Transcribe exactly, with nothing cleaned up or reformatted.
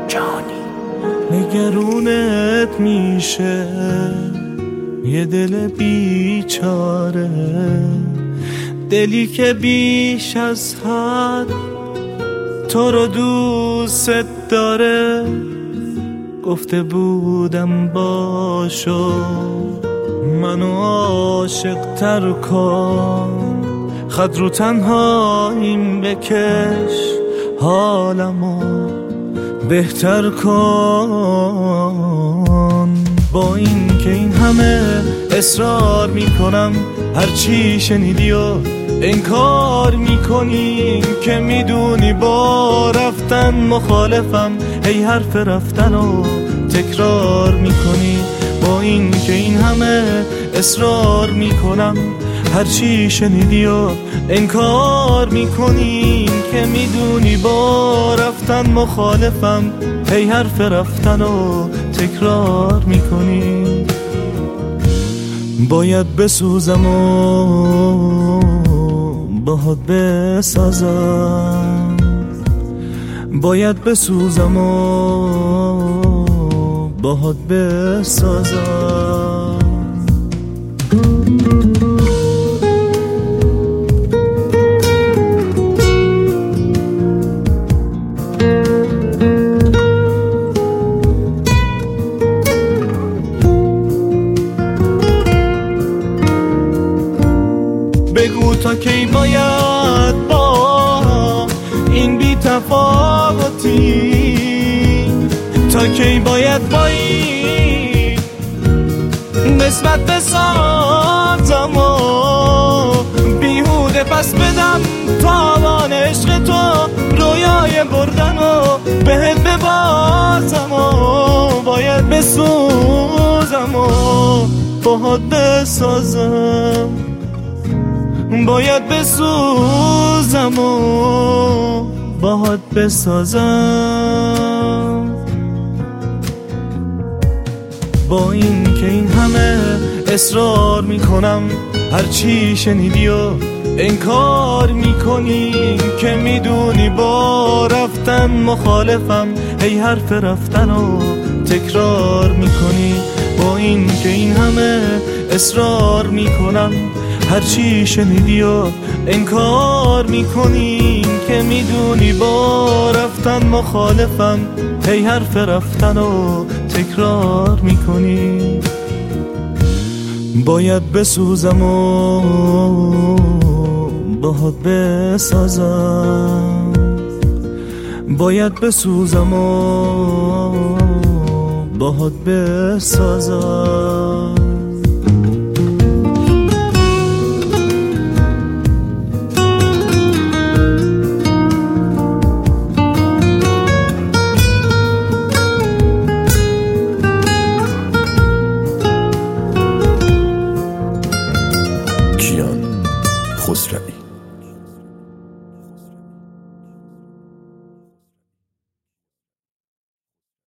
جانی. نگرونت میشه یه دل بیچاره، دلی که بیش از حد تو رو دوست داره. گفته بودم باشو منو عاشق تر کن، خط رو تنهاییم بکش حالمو بهتر کن. با این که این همه اصرار میکنم، هرچی شنیدی و انکار میکنی، که میدونی با رفتن مخالفم، هی حرف رفتن و تکرار میکنی. با این که این همه اصرار میکنم، هرچی شنیدی و انکار میکنی، که میدونی با رفتن مخالفم، هی حرف رفتن و تکرار میکنی. باید بسوزم و باهات بسازم، باید بسوزم و باهات بسازم. بگو تا کی باید با این بی تفاوتی، تا کی باید با این نسبت بسازم و بیهوده پس بدم تاوان عشق تو، رویای بردن و بهت ببازم و باید بسوزم و باهات بسازم، باید بسوزم و باهات بسازم. با این که این همه اصرار میکنم، هرچی شنیدی و انکار میکنی، که میدونی با رفتن مخالفم، هی حرف رفتن و تکرار میکنی. با این که این همه اصرار میکنم، هرچی شنیدی و انکار میکنی، که میدونی با رفتن مخالفم، هی حرف رفتن و تکرار میکنی. باید بسوزم و باهات بسازم، باید بسوزم و باهات بسازم. کیان خسروی.